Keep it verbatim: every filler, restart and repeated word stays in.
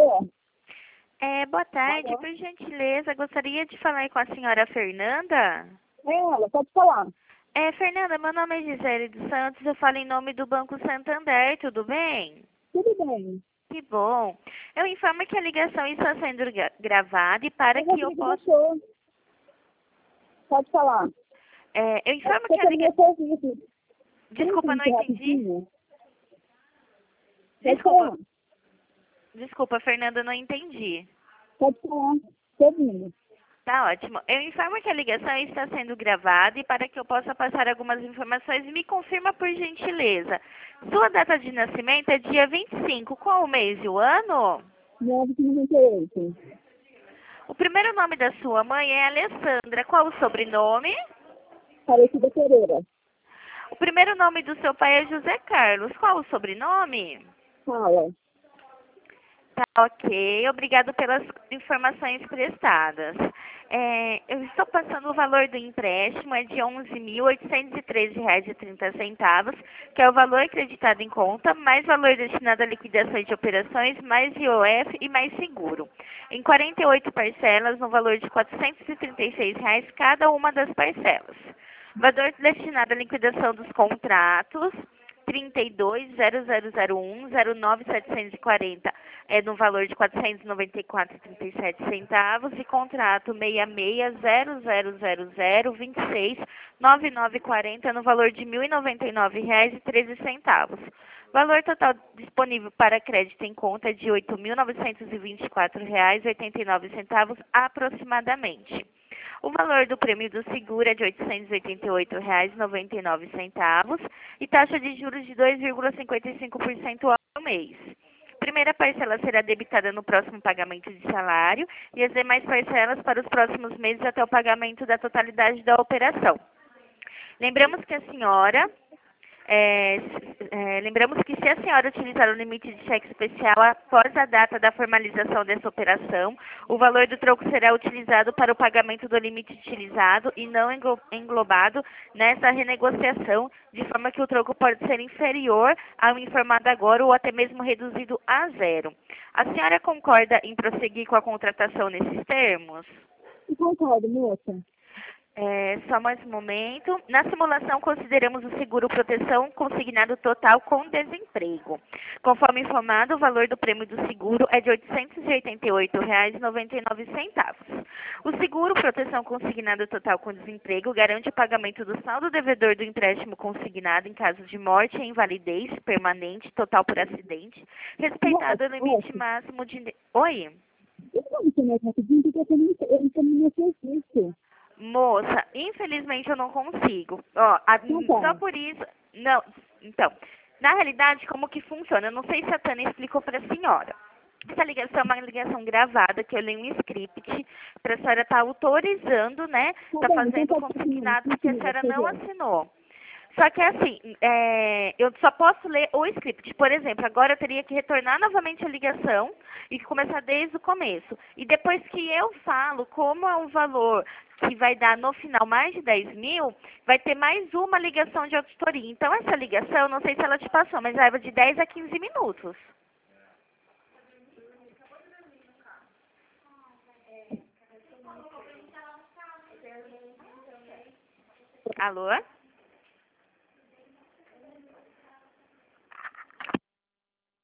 Alô? É, boa tarde, Alô? por gentileza, gostaria de falar com a senhora Fernanda. É ela, pode falar. É, Fernanda, meu nome é Gisele dos Santos, eu falo em nome do Banco Santander, tudo bem? Tudo bem. Que bom. Eu informo que a ligação está sendo gra- gravada e para Eu que eu Rodrigo possa... deixou. Pode falar. É, eu É informo porque que a eu meu ligação... serviço. Desculpa, não Trinta entendi. rapidinho. Pode Desculpa, falar. desculpa, Fernanda, não entendi. Pode falar. Tô ouvindo. Tá ótimo. Eu informo que a ligação está sendo gravada e para que eu possa passar algumas informações, me confirma por gentileza. Sua data de nascimento é dia vinte e cinco. Qual o mês e o ano? nove de noventa e oito. O primeiro nome da sua mãe é Alessandra. Qual o sobrenome? Parecida Pereira. O primeiro nome do seu pai é José Carlos. Qual o sobrenome? Fala. Tá, ok. Obrigado pelas informações prestadas. É, eu estou passando o valor do empréstimo, é de onze mil oitocentos e treze reais e trinta centavos, que é o valor acreditado em conta, mais valor destinado à liquidação de operações, mais I O F e mais seguro. Em quarenta e oito parcelas, no valor de quatrocentos e trinta e seis reais cada uma das parcelas. Valor destinado à liquidação dos contratos, trinta e dois, zero zero zero um, zero nove setecentos e quarenta é no valor de quatrocentos e noventa e quatro reais e trinta e sete centavos e contrato seis seis zero zero zero zero vinte e seis nove nove quarenta no valor de mil e noventa e nove reais e treze centavos. Valor total disponível para crédito em conta é de oito mil novecentos e vinte e quatro reais e oitenta e nove centavos aproximadamente. O valor do prêmio do seguro é de oitocentos e oitenta e oito reais e noventa e nove centavos e taxa de juros de dois vírgula cinquenta e cinco por cento ao mês. Primeira parcela será debitada no próximo pagamento de salário e as demais parcelas para os próximos meses até o pagamento da totalidade da operação. Lembramos que a senhora é, é, lembramos que se a senhora utilizar o limite de cheque especial após a data da formalização dessa operação, o valor do troco será utilizado para o pagamento do limite utilizado e não englo- englobado nessa renegociação, de forma que o troco pode ser inferior ao informado agora ou até mesmo reduzido a zero. A senhora concorda em prosseguir com a contratação nesses termos? E concordo, moça. É, só mais um momento. Na simulação, consideramos o seguro proteção consignado total com desemprego. Conforme informado, o valor do prêmio do seguro é de oitocentos e oitenta e oito reais e noventa e nove centavos. O seguro proteção consignado total com desemprego garante o pagamento do saldo devedor do empréstimo consignado em caso de morte e invalidez permanente total por acidente, respeitado o limite Moça, máximo de... Oi? eu não vou mais rapidinho porque eu não eu não tô no meu serviço. Moça, infelizmente eu não consigo. Ó, a- Então só tá. por isso. Não, então, na realidade, como que funciona? Eu não sei se a Tânia explicou para a senhora. Essa ligação é uma ligação gravada, que eu leio um script, para a senhora estar autorizando, né? Tá Tá bem, então fazendo pode continuar. consignados que a Continua, senhora por não favor. assinou. Só que assim, é, eu só posso ler o script. Por exemplo, agora eu teria que retornar novamente a ligação e começar desde o começo. E depois que eu falo como é o valor que vai dar no final mais de dez mil, vai ter mais uma ligação de auditoria. Então essa ligação, não sei se ela te passou, mas leva de dez a quinze minutos. Alô?